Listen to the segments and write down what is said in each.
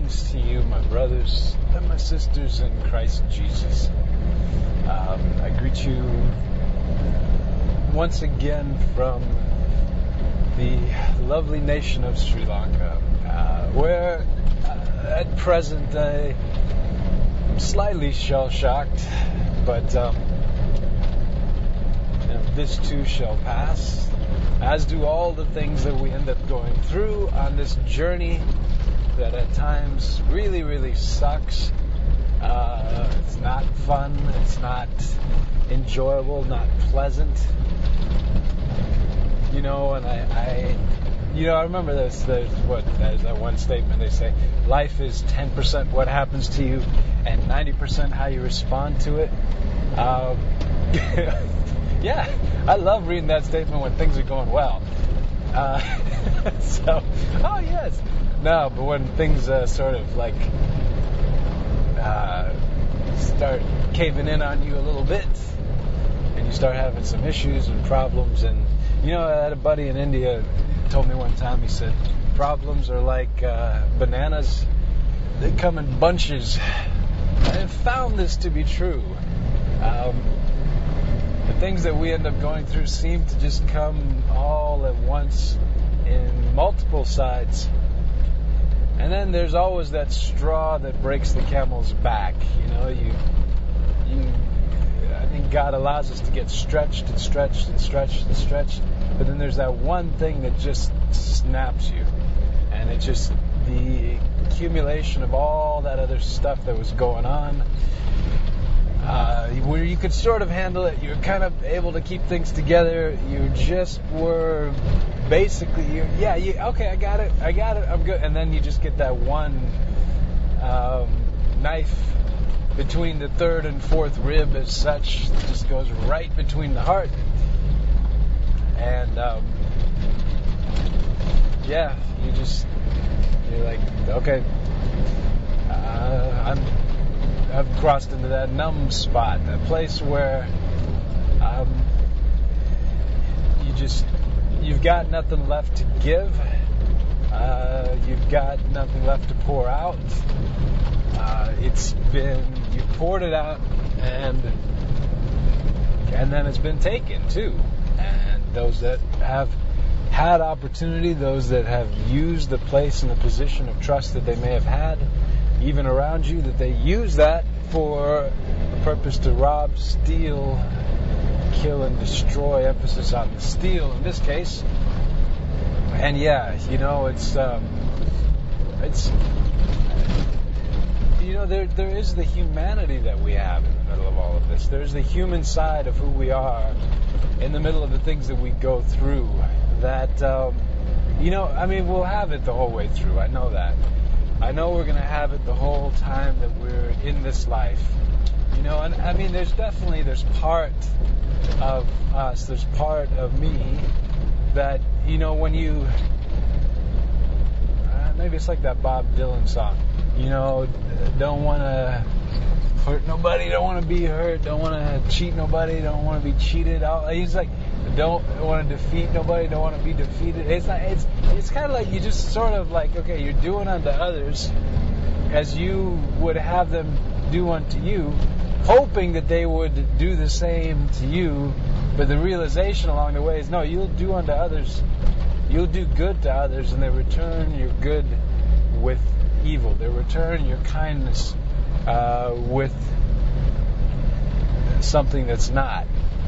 Greetings to you, my brothers and my sisters in Christ Jesus. I greet you once again from the lovely nation of Sri Lanka, where at present I'm slightly shell-shocked, but this too shall pass, as do all the things that we end up going through on this journey that at times really, really sucks. It's not fun, it's not enjoyable, not pleasant. And I remember there's that one statement they say, life is 10% what happens to you and 90% how you respond to it. Yeah, I love reading that statement when things are going well. No, but when things sort of like start caving in on you a little bit, and you start having some issues and problems. And I had a buddy in India told me one time, he said, problems are like bananas, they come in bunches. I have found this to be true. The things that we end up going through seem to just come all at once in multiple sides. And then there's always that straw that breaks the camel's back. I think God allows us to get stretched and stretched and stretched and stretched. But then there's that one thing that just snaps you. And it's just the accumulation of all that other stuff that was going on. Where you could sort of handle it, you're kind of able to keep things together. You just were basically, okay, I got it, I'm good. And then you just get that one knife between the third and fourth rib as such, that just goes right between the heart. And you're like, okay, I've crossed into that numb spot, that place where you've got nothing left to give, you've got nothing left to pour out. You poured it out, and then it's been taken too. And those that have had opportunity, those that have used the place and the position of trust that they may have had, even around you, that they use that for the purpose to rob, steal, kill, and destroy. Emphasis on the steal in this case. And there is the humanity that we have in the middle of all of this. There's the human side of who we are in the middle of the things that we go through. That we'll have it the whole way through. I know that. I know we're going to have it the whole time that we're in this life. There's part of us, there's part of me that, when you, maybe it's like that Bob Dylan song, don't want to hurt nobody, don't want to be hurt, don't want to cheat nobody, don't want to be cheated. He's like, don't want to defeat nobody, don't want to be defeated. It's kind of like you just sort of like, okay, you're doing unto others as you would have them do unto you, hoping that they would do the same to you. But the realization along the way is, no, you'll do unto others, you'll do good to others, and they return your good with evil. They return your kindness with something that's not.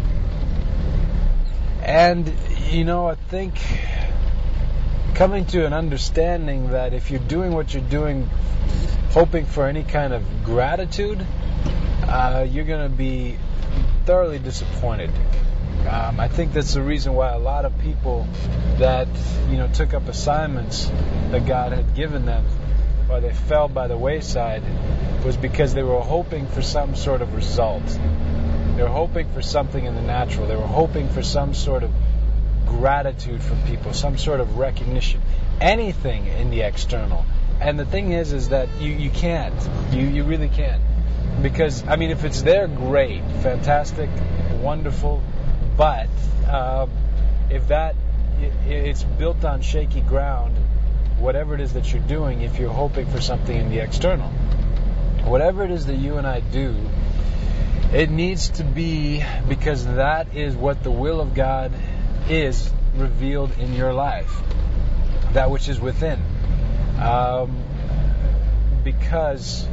And, I think coming to an understanding that if you're doing what you're doing, hoping for any kind of gratitude, you're going to be thoroughly disappointed. I think that's the reason why a lot of people that, took up assignments that God had given them, why they fell by the wayside, was because they were hoping for some sort of result. They were hoping for something in the natural. They were hoping for some sort of gratitude from people, some sort of recognition, anything in the external. And the thing is that you can't. You really can't. Because, if it's there, great, fantastic, wonderful. But if it's built on shaky ground, whatever it is that you're doing, if you're hoping for something in the external. Whatever it is that you and I do, it needs to be because that is what the will of God is revealed in your life, that which is within. Because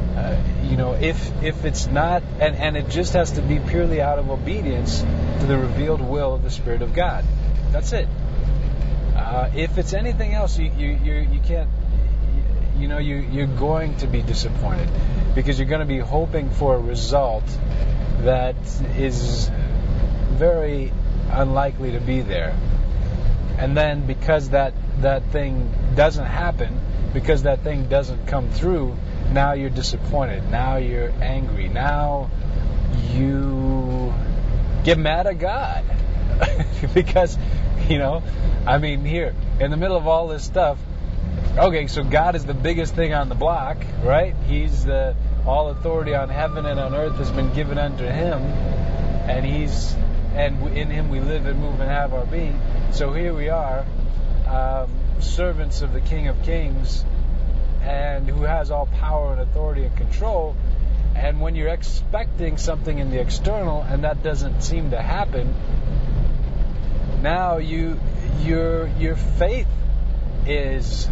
if it's not, and it just has to be purely out of obedience to the revealed will of the Spirit of God. That's it. If it's anything else, you can't. You're going to be disappointed because you're going to be hoping for a result that is very unlikely to be there. And then because that thing doesn't happen, because that thing doesn't come through, now you're disappointed. Now you're angry. Now you get mad at God. Because, here, in the middle of all this stuff, okay, so God is the biggest thing on the block, right? He's all authority on heaven and on earth has been given unto Him, and in Him we live and move and have our being. So here we are, servants of the King of Kings, and who has all power and authority and control. And when you're expecting something in the external and that doesn't seem to happen, now your faith is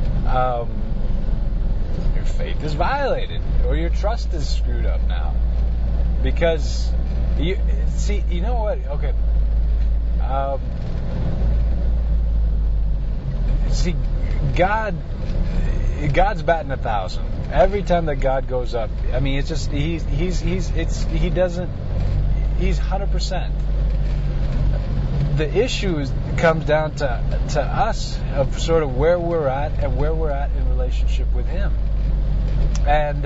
violated, or your trust is screwed up now, because you know what? Okay, God's batting 1,000 every time that God goes up. I mean, it's just he's 100%. The issue comes down to us of sort of where we're at and where we're at in relationship with Him. And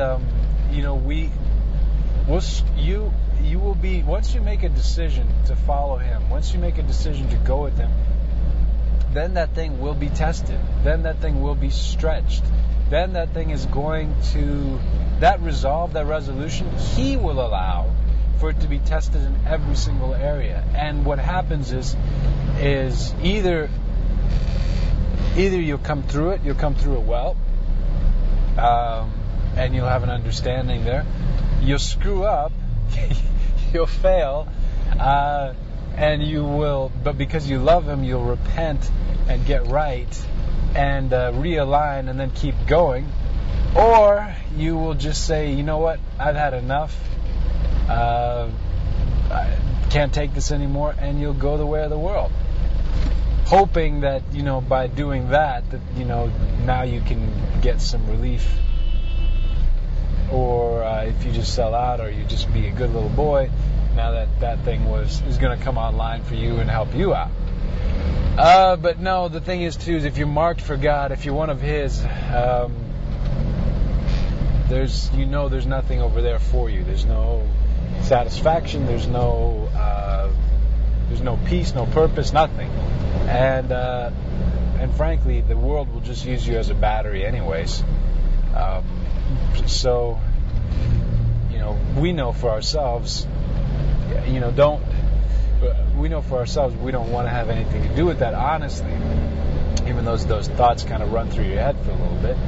you will be, once you make a decision to follow Him, once you make a decision to go with Him, then that thing will be tested. Then that thing will be stretched. Then that thing is going to, that resolve, that resolution, He will allow for it to be tested in every single area. And what happens is either you'll come through it well, and you'll have an understanding there. You'll screw up, you'll fail, and you will, but because you love Him, you'll repent and get right and realign and then keep going. Or you will just say, you know what, I've had enough. I can't take this anymore, and you'll go the way of the world, hoping that by doing that now you can get some relief, or if you just sell out, or you just be a good little boy, now that thing is going to come online for you and help you out. But no, the thing is too, is if you're marked for God, if you're one of His, there's nothing over there for you. There's no satisfaction. There's no peace, no purpose, nothing. And frankly, the world will just use you as a battery, anyways. So we know for ourselves. We know for ourselves we don't want to have anything to do with that, honestly. Even those thoughts kind of run through your head for a little bit.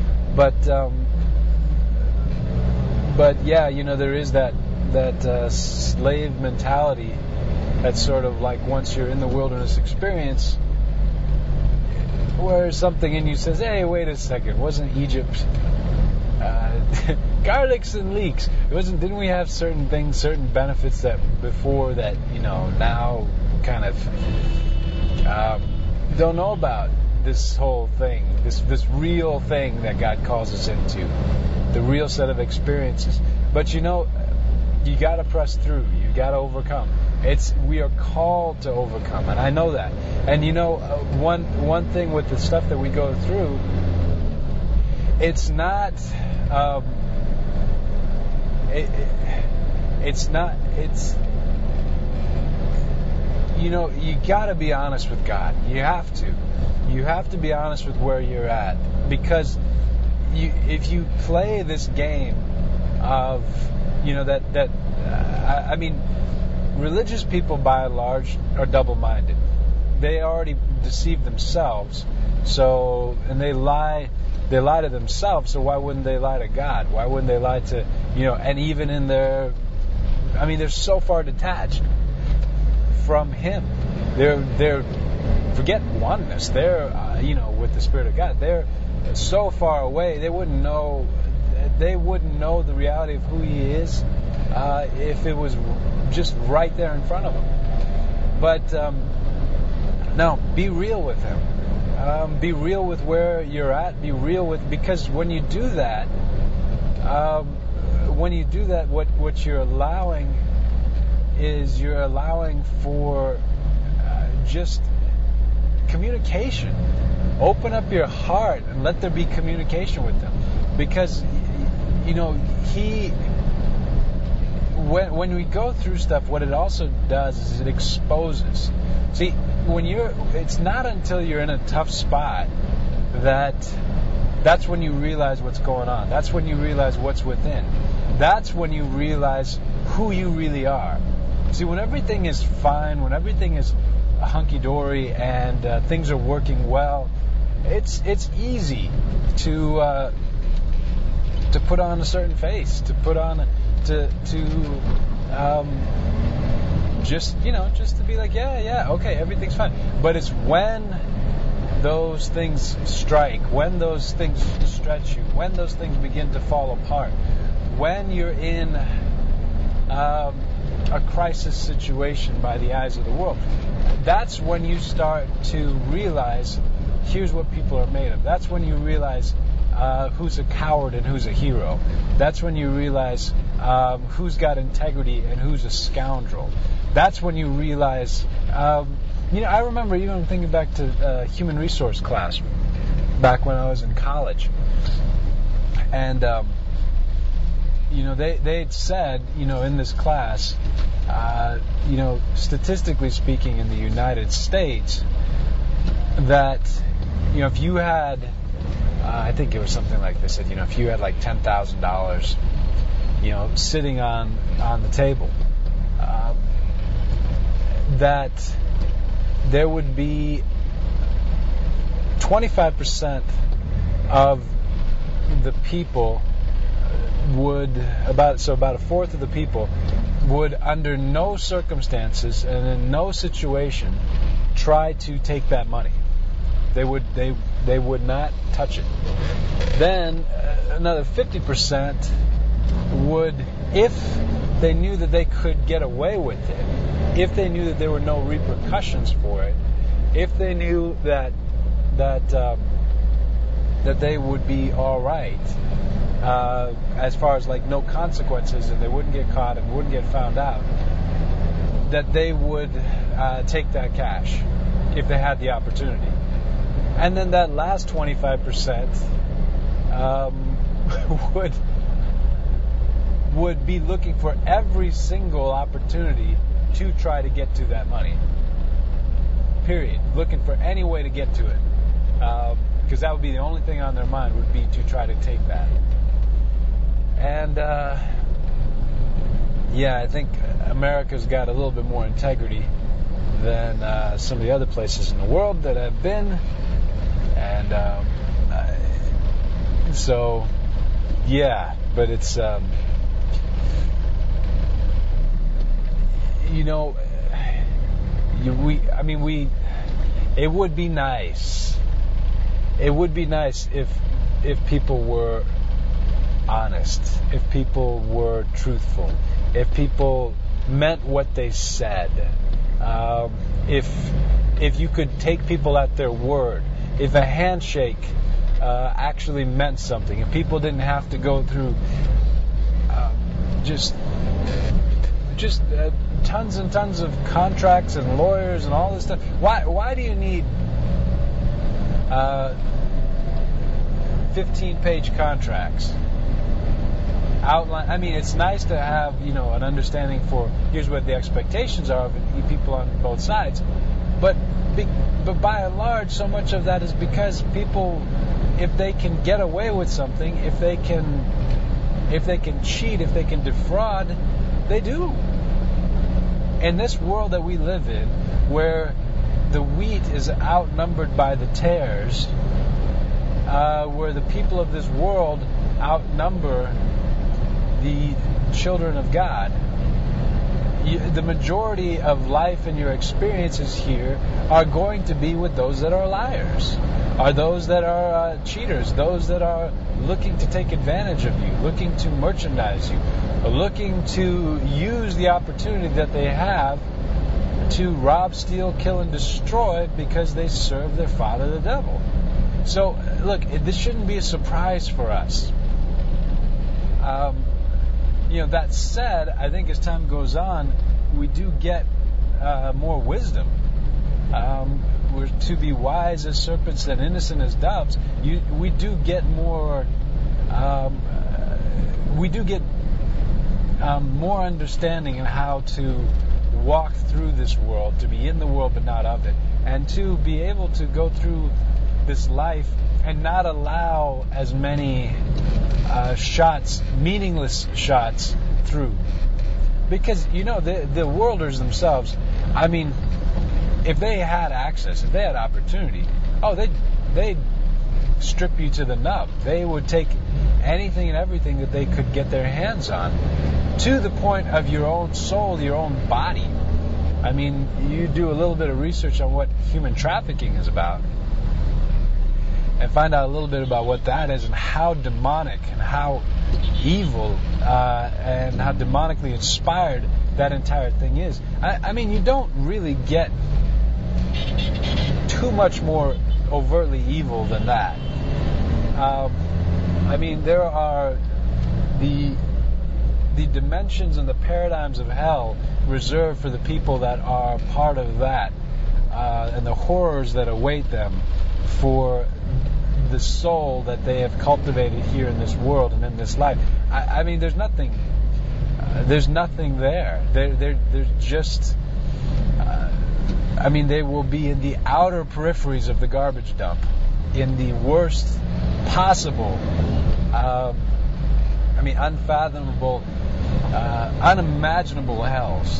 But yeah, there is that slave mentality that's sort of like once you're in the wilderness experience, where something in you says, hey, wait a second, wasn't Egypt garlics and leeks? Didn't we have certain things, certain benefits that before that now kind of don't know about this whole thing, this real thing that God calls us into, the real set of experiences. But you got to press through. You got to overcome. We are called to overcome, and I know that. And one thing with the stuff that we go through, it's not. You got to be honest with God. You have to be honest with where you're at, because if you play this game of religious people by and large are double-minded. They already deceive themselves, So, and they lie to themselves, so why wouldn't they lie to God? Why wouldn't they lie to, and even in their, they're so far detached from Him. They're forget oneness. They're, with the Spirit of God. They're so far away, they wouldn't know the reality of who He is if it was just right there in front of them. But no, be real with Him. Be real with where you're at. Be real with, because when you do that, what you're allowing is you're allowing for just communication. Open up your heart and let there be communication with Him, because He. When we go through stuff, what it also does is it exposes. See, it's not until you're in a tough spot that's when you realize what's going on. That's when you realize what's within. That's when you realize who you really are. See, when everything is fine, when everything is hunky-dory and things are working well, it's easy to put on a certain face, to put on just to be like, yeah, okay, everything's fine. But it's when those things strike, when those things stretch you, when those things begin to fall apart, when you're in a crisis situation by the eyes of the world, that's when you start to realize here's what people are made of. That's when you realize who's a coward and who's a hero. That's when you realize who's got integrity and who's a scoundrel. That's when you realize, I remember even thinking back to human resource class back when I was in college. And, they'd said, in this class, statistically speaking in the United States, that, if you had, I think it was something like this, that, if you had like $10,000, sitting on the table, that there would be 25% of the people about a fourth of the people would, under no circumstances and in no situation, try to take that money. They would not touch it. Then another 50% would, if they knew that they could get away with it, if they knew that there were no repercussions for it, if they knew that they would be all right, as far as like no consequences and they wouldn't get caught and wouldn't get found out, that they would take that cash if they had the opportunity. And then that last 25% would be looking for every single opportunity to try to get to that money. Period. Looking for any way to get to it. Because that would be the only thing on their mind, would be to try to take that. And, I think America's got a little bit more integrity than some of the other places in the world that I've been. And but it's, it would be nice. It would be nice if people were honest, if people were truthful, if people meant what they said, if you could take people at their word, if a handshake actually meant something, if people didn't have to go through just tons and tons of contracts and lawyers and all this stuff. Why do you need 15-page contracts? Outline. It's nice to have an understanding for here's what the expectations are of people on both sides, but by and large, so much of that is because people, if they can get away with something, if they can cheat, if they can defraud, they do. In this world that we live in, where the wheat is outnumbered by the tares, where the people of this world outnumber the children of God. The majority of life and your experiences here are going to be with those that are liars, are those that are cheaters, those that are looking to take advantage of you, looking to merchandise you, looking to use the opportunity that they have to rob, steal, kill, and destroy because they serve their father, the devil. So, look, this shouldn't be a surprise for us. That said, I think as time goes on, we do get more wisdom. We're to be wise as serpents and innocent as doves. We do get more. More understanding in how to walk through this world, to be in the world but not of it, and to be able to go through this life and not allow as many meaningless shots through. Because, the worlders themselves, I mean, if they had access, if they had opportunity, they'd strip you to the nub. They would take anything and everything that they could get their hands on, to the point of your own soul, your own body. I mean, you do a little bit of research on what human trafficking is about, and find out a little bit about what that is and how demonic and how evil and how demonically inspired that entire thing is. I mean, you don't really get too much more overtly evil than that. I mean, there are the dimensions and the paradigms of hell reserved for the people that are part of that, and the horrors that await them for the soul that they have cultivated here in this world and in this life. I mean, there's nothing there. They're just. I mean, they will be in the outer peripheries of the garbage dump, in the worst possible. Unfathomable, unimaginable hells.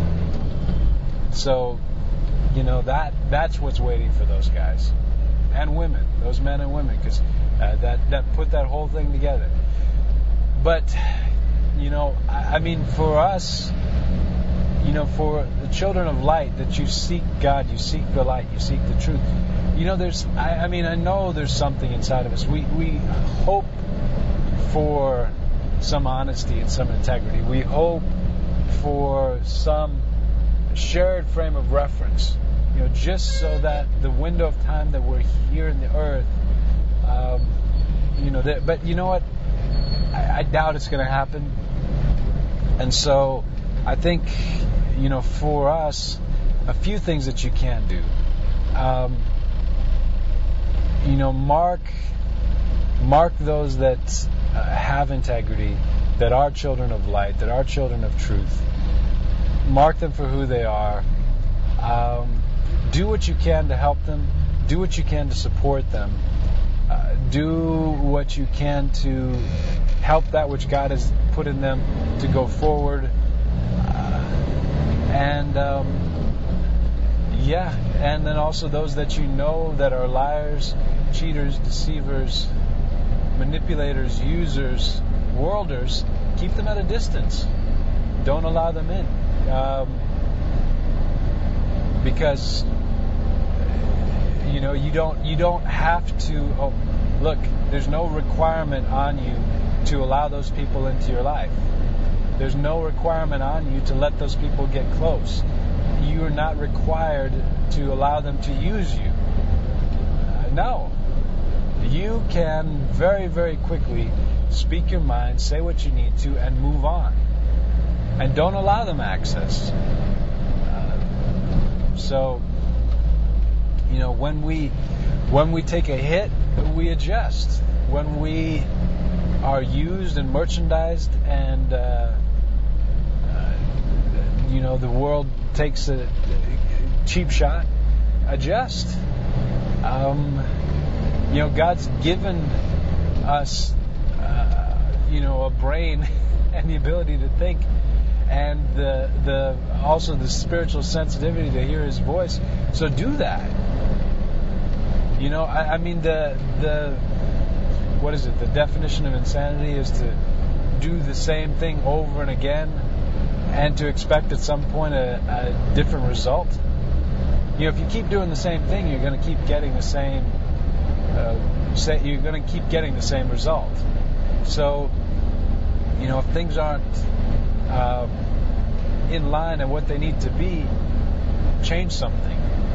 So, that's what's waiting for those guys and women, those men and women, because that put that whole thing together. But for us, for the children of light, that you seek God, you seek the light, you seek the truth. I know there's something inside of us. We hope for some honesty and some integrity. We hope for some shared frame of reference, just so that the window of time that we're here in the earth, but you know what? I doubt it's going to happen. And so I think, for us, a few things that you can do. Mark those that have integrity, that are children of light, that are children of truth. Mark them for who they are. Do what you can to help them. Do what you can to support them. Do what you can to help that which God has put in them to go forward. And then also those that that are liars, cheaters, deceivers, manipulators, users, worlders, keep them at a distance. Don't allow them in. Because you don't have to. Look, there's no requirement on you to allow those people into your life. There's no requirement on you to let those people get close. You are not required to allow them to use you. No. You can very, very quickly speak your mind, say what you need to, and move on. And don't allow them access. So, when we take a hit, we adjust. When we are used and merchandised, and the world takes a cheap shot, adjust. God's given us, a brain and the ability to think and the also the spiritual sensitivity to hear His voice. So do that. I mean the what is it? The definition of insanity is to do the same thing over and again, and to expect at some point a different result. If you keep doing the same thing, you're going to keep getting the same. You're going to keep getting the same result. So, if things aren't in line and what they need to be, change something.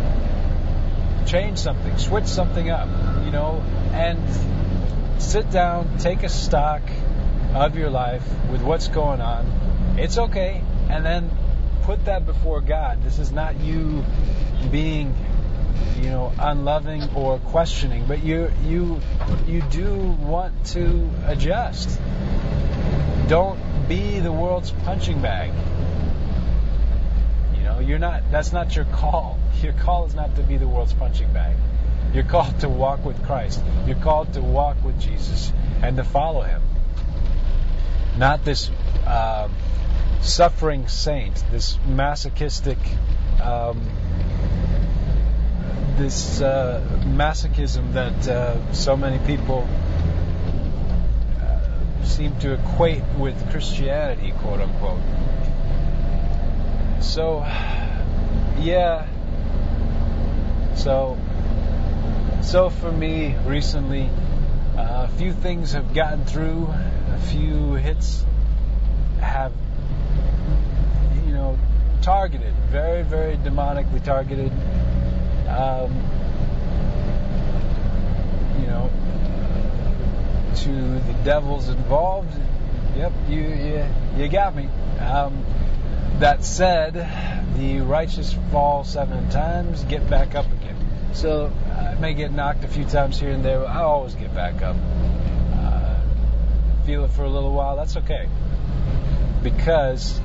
Switch something up. And sit down, take a stock of your life with what's going on. It's okay, and then put that before God. This is not you being, unloving or questioning, but you do want to adjust. Don't be the world's punching bag. You're not. That's not your call. Your call is not to be the world's punching bag. You're called to walk with Christ. You're called to walk with Jesus and to follow Him. Not this suffering saint, this masochistic, this masochism that so many people seem to equate with Christianity, quote unquote. So, yeah. So for me, recently, a few things have gotten through. A few hits have, targeted, very, very demonically targeted. To the devils involved. Yep, you got me. That said, the righteous fall 7 times, get back up again. So I may get knocked a few times here and there, but I always get back up. Feel it for a little while, that's okay. Because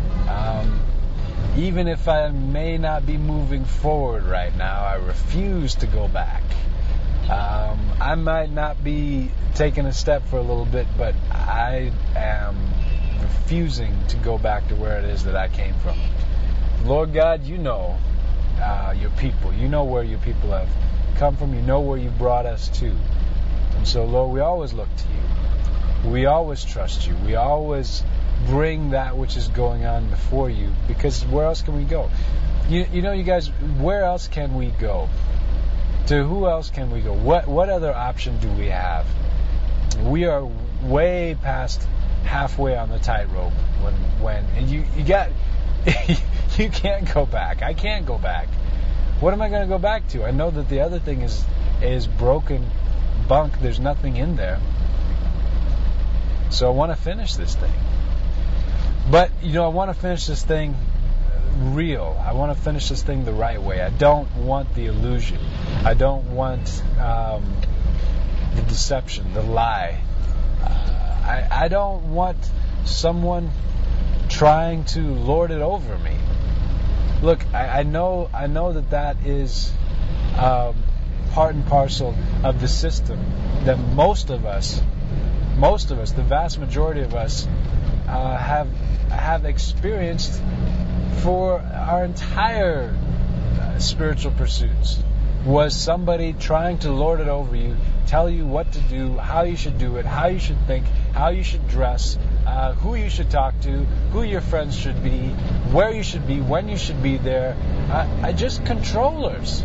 even if I may not be moving forward right now, I refuse to go back. I might not be taking a step for a little bit, but I am refusing to go back to where it is that I came from. Lord God, you know your people. You know where your people have come from. You know where you brought us to. And so, Lord, we always look to you. We always trust you. We always bring that which is going on before you, because where else can we go? You guys, where else can we go? To who else can we go? What other option do we have? We are way past halfway on the tightrope and you got you can't go back. I can't go back. What am I going to go back to? I know that the other thing is broken bunk. There's nothing in there. So I want to finish this thing. But I want to finish this thing real. I want to finish this thing the right way. I don't want the illusion. I don't want the deception, the lie. I don't want someone trying to lord it over me. Look, I know that is part and parcel of the system that most of us, the vast majority of us, have experienced for our entire spiritual pursuits. Was somebody trying to lord it over you, tell you what to do, how you should do it, how you should think, how you should dress, who you should talk to, who your friends should be, where you should be, when you should be there. Just controllers.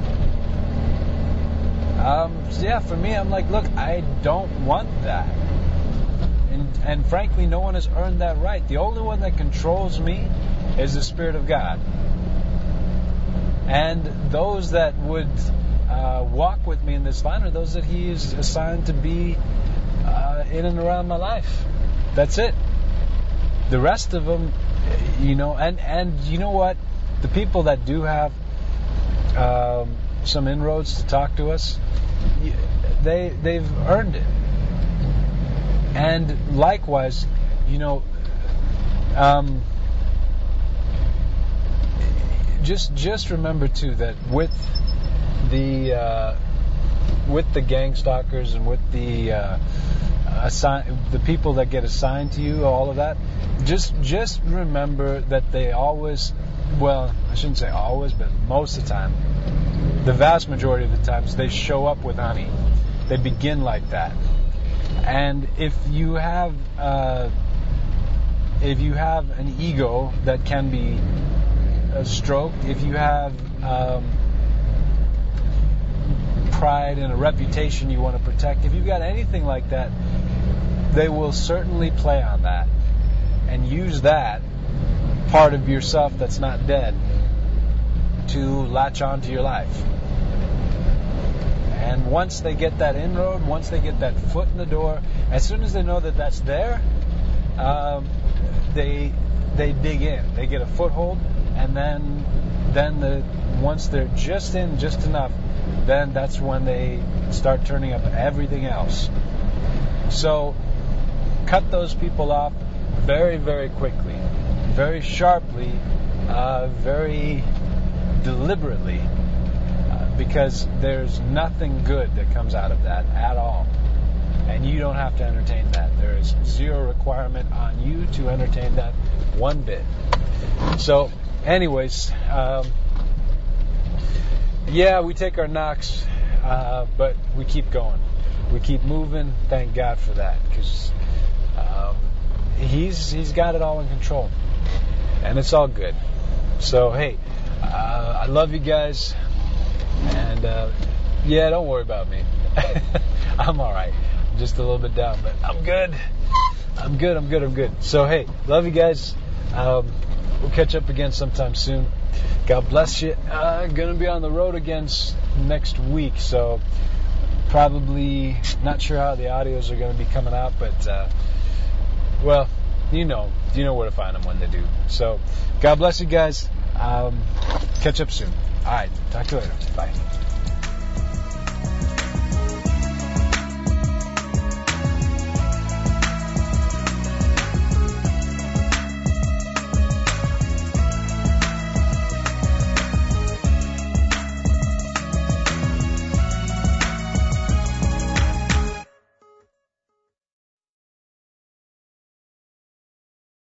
For me, I'm like, look, I don't want that. And frankly, no one has earned that right. The only one that controls me is the Spirit of God. And those that would walk with me in this line are those that He is assigned to be in and around my life. That's it. The rest of them, and you know what? The people that do have some inroads to talk to us, they've earned it. And likewise, just remember too that with the gang stalkers and with the the people that get assigned to you, all of that, just remember that they always, well, I shouldn't say always, but most of the time, the vast majority of the times, they show up with honey. They begin like that. And if you have an ego that can be stroked, if you have pride and a reputation you want to protect, if you've got anything like that, they will certainly play on that and use that part of yourself that's not dead to latch onto your life. And once they get that inroad, once they get that foot in the door, as soon as they know that that's there, they dig in. They get a foothold, and then once they're just in just enough, then that's when they start turning up everything else. So cut those people off very, very quickly, very sharply, very deliberately, because there's nothing good that comes out of that at all. And you don't have to entertain that. There is zero requirement on you to entertain that one bit. So, anyways, yeah, we take our knocks, but we keep going. We keep moving. Thank God for that, because he's got it all in control, and it's all good. So, hey, I love you guys, and yeah, don't worry about me. I'm all right. I'm just a little bit down, but I'm good. I'm good. So, hey, love you guys. We'll catch up again sometime soon. God bless you. Going to be on the road again next week, so probably not sure how the audios are going to be coming out, but well, you know where to find them when they do. So God bless you guys. Catch up soon. All right, talk to you later. Bye.